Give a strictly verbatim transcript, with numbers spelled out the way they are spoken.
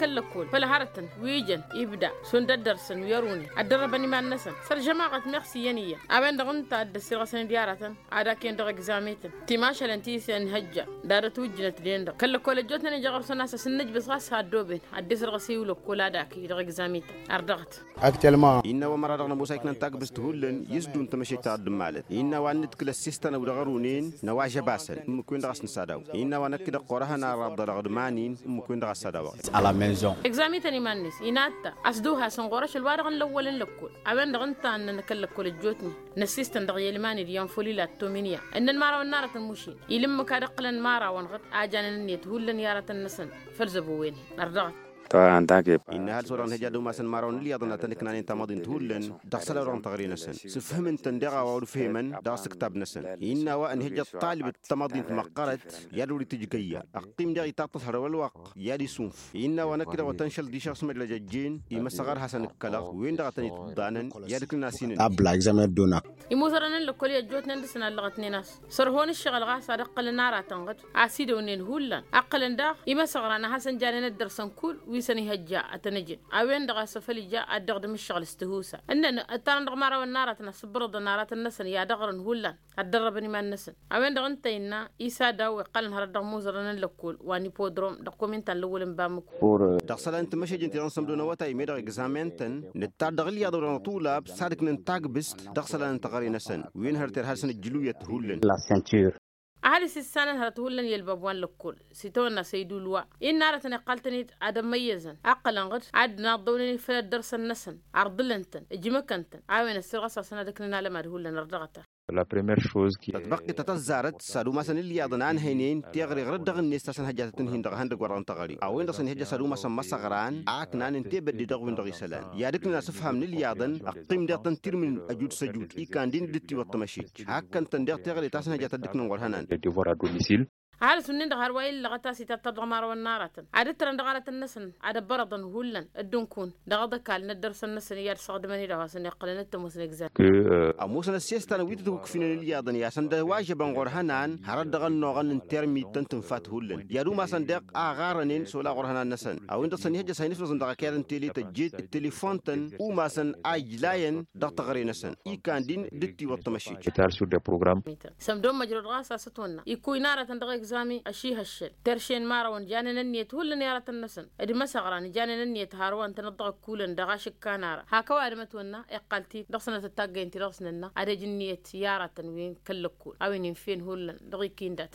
كل كول فلا هرتن ويجن يبدا سند درسن ويروني ادربني مع الناس صار جماعه ميرسي ينيه ابن دغنت الدسيره سن ديارتن عادا كين دغ اكزاميتن تيماش لنتيس ان هجه دارت وجنت دين كل كول جوتنا جغر سناس سنج بس هادوبن الدسر غسيولو كولا داكي دغ اكزاميتن اردغت اكتلما ان ومر دغنا موسايكن تاك بستهولن يزدون تمشي تقدم مالت ان وانت كل السيستم ودغرونين نواجه باسل مكوين دغس نساداو ان ونكد قرهنا راب دغدمانين مكوين دغس ساداو على ميزون اكزاميتني مانس يناتا اسدوها سنغورش الوارغ الاولن لكل ابن دغنت ان نكل كل جوتني نسيستم دغ يلماني ديان فولي لا تومينيا ان المارا والنار المشين يلم كادقلن مارا ونغط اجان نيت هولن يارة النسن فلزبوين اردغت طبعا تاكيب إن هالصورة هجادو مثلا مارون اللي أظن تنكنا أنت ماضين تقولن دخل رون تغرين سن سفهم أنت ندعى وفهمن داس كتاب نسن إن وأن هجا طالب التماضين مقرت يدوري تجيكية أقيم دعي تطهر والوق يدي سنف إن وأنا كده وتنشل دي شخص مدل جين يمسغر حسن الكلا وين دعتني تبانن يدك الناسين أبلا إكزامين دونا يموزرنا لكل يجوت نندسنا اللغتني ناس صرهون الشغل غاس أقل النار تنغد عسيدونين هولا أقل دا يمسغرنا حسن جانين الدرسن كل ويسني هجا أتنجد أوين دغا سفلي جاء أدغدم الشغل استهوسا إن التان دغمارا والنارة تنسبر النارات النسن يا دغرن هولا أدربني ما النسن أوين دغن تينا إيسا داوي قلن هرد موزرنا لكل واني بودروم دقومنتا الأول مبامك دغسل أنت ماشي جنتي رنسم دون وتا يميدغ إكزامنتن نتا دغلي يدور طولاب صادق ننتاق بست دغسل أنت غري نسن وين هرتر هالسن الجلوية هولن لا سنتور أهل السنة هرتهولن يلببوان لكل سيتونا سيدولوا إن نارة نقلتني عدم ميزن أقل غد عد ناضوني في الدرس النسن عرض لنتن جمكنتن عاوين السرقة سنة دكنا لما رهولن رضغته La première chose qui تطبق تتزارت سادو مثلا اللي يضنان هينين تيغري غرد دغن نيستاسن هجات تنهين دغ هندق وران تغري او اندسن هجا سادو مثلا مسغران اكنان انتي بدي دغ وين دغ سلان يا دكنا سفهم من اللي يضن اقيم دغ تنتير من اجود سجود اي كان دين دتي وتمشي هكا تندغ تيغري تاسن هجات دكنا ورهنان est devoir à domicile. عارف سنين دغار وايل لغتا سيتا تدغمار والنارة عدد ترن دغارة النسن عدد برضن هولن الدنكون دغدك على ندرس النسن يار صادمني دغا سن يقلن التمسن اكزا Que اموسن السيستان ويتو كفين اللي يضن يا سند واجب غورهنان هرد دغن نوغن ترمي تنتن فات هولن يا دو ما سندق اغارنين سولا غورهنان نسن او انت سن هجا سينف سن دغا كيرن تيلي تجيت التليفون تن او ما سن اجلاين دغ تغري نسن اي كان دين دتي وتمشي étal sur des programmes سمدوم مجرد غاسا ستونا يكوي نارة دغ زامي أشي هالشل ترشين ماروان جاني ننيت هو اللي نيارة النسن إدي مسغراني جاني ننيت هاروان تنضغ كولن دغاشك كانارا هاكوا أدمتونا إقالتي دغسنا تتاقين تدغسنا أدي جنيت يارة وين كل كول أوين فين هولن دغي كيندات